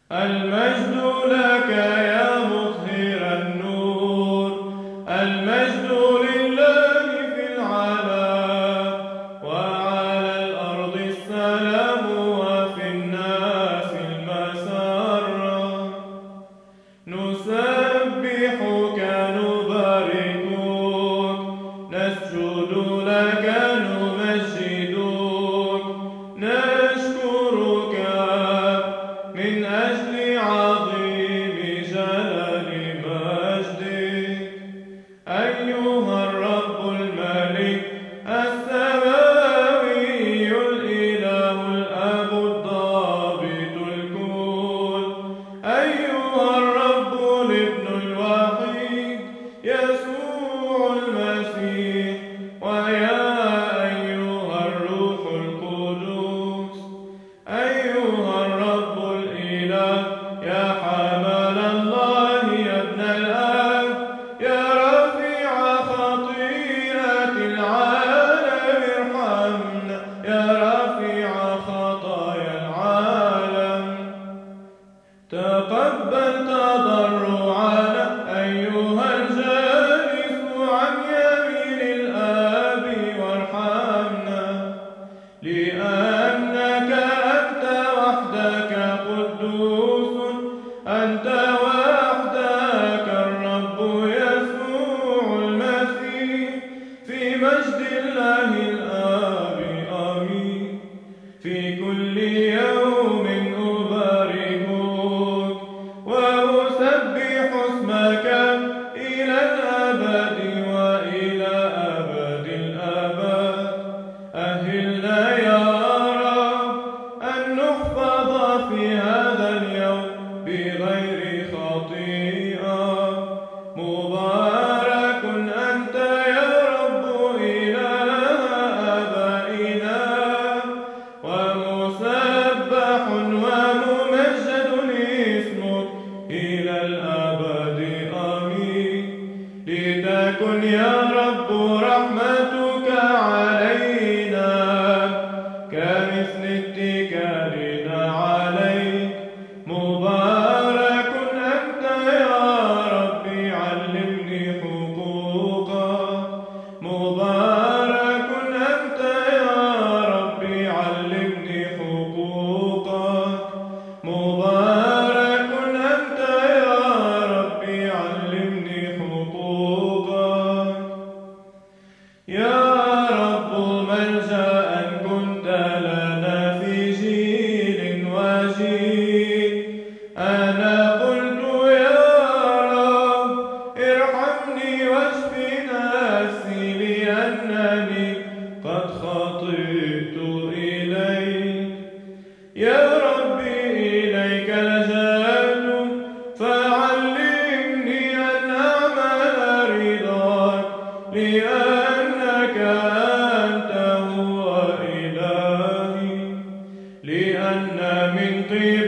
المجد لك يا مظهر النور، المجد لله في العلا، وعلى الأرض السلام وفي الناس المسرة. نسبحك نباركك، نسجد لك نمجدك، نشكرك من أجل عظيم جلال مجدك. أيها الرب الملك السماوي الإله الأب الضابط الكل، أيها الرب الابن الوحيد يسوع المسيح، ويا أيها الروح القدس، أيها الرب الإله يا حمل الله يا ابن الآب، يا رفيع خطيئة العالم ارحمنا، يا رفيع خطايا العالم. تقبل تضرعنا أيها الجالس عن يمين الآب وارحمنا، لأنك أنت وحدك قدوس، أنت وحدك الرب يسوع المسيح، في مجد الله الآب آمين. في كل يوم أباركك وأسبح اسمك إلى الأبد وإلى أبد الآباد. أهلنا يا رب أن نحفظ في هذا اليوم بغير خطيئة. مبارك أنت يا رب إله آبائنا، ومسبح وممجد اسمك إلى الأبد آمين. لتكن يا رب رحمتك علينا كمثل اتكالنا عليك. مبارك أنت يا ربي علمني حقوقك، مبارك أنت يا ربي علمني حقوقك، مبارك أنت يا ربي علمني حقوقك. يا رب ملجأ كنت لنا في جيل وجيل، أنا قلت يا رب ارحمني واشف نفسي، لأنني قد خطئت إليك. يا ربي إليك لجأت، فعلمني أن أعمل رضاك، لأنك أنت هو إلهي، لأن من طيب